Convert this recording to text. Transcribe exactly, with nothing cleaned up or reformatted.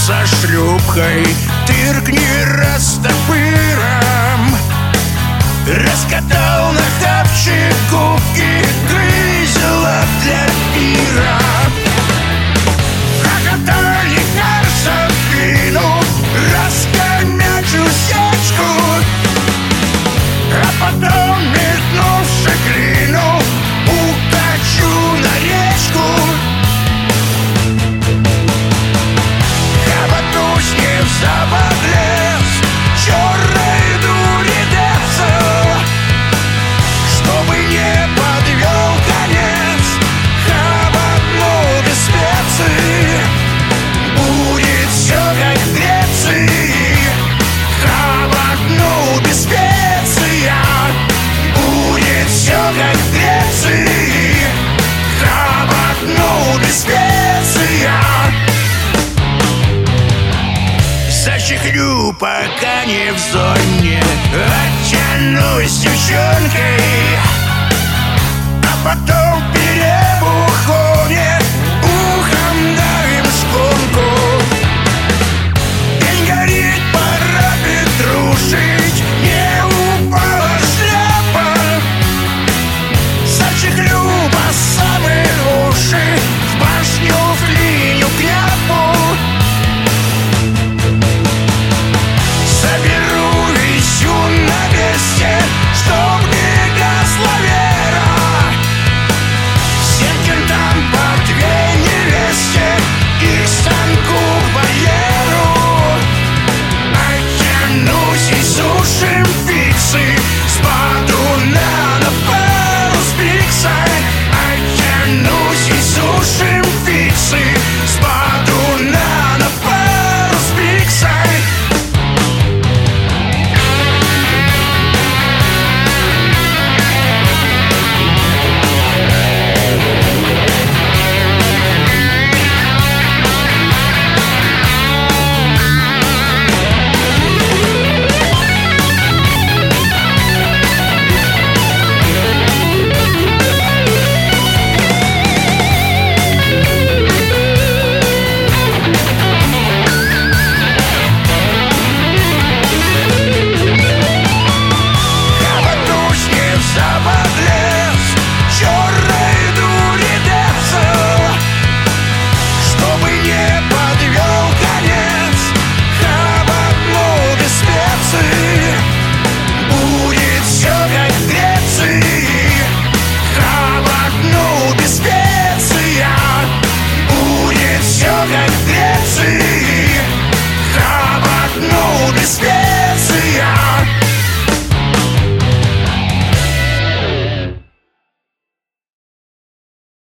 со шлюпкой, тыркни растопыром. Раскатал на хавчик губки, грызела для пира. Прокатали корсакину, раскомячу сечку, а потом, метнувши клину, укачу на речку. Хватусь не в запад лес, черной дури децл, чтобы не подвел конец, хватну без специй. Будет все как в Греции, хватну без специй. Будет все как в Греции, хватну без специй. Зачехлю, пока не в зоне, оттянусь девчонкой, а потом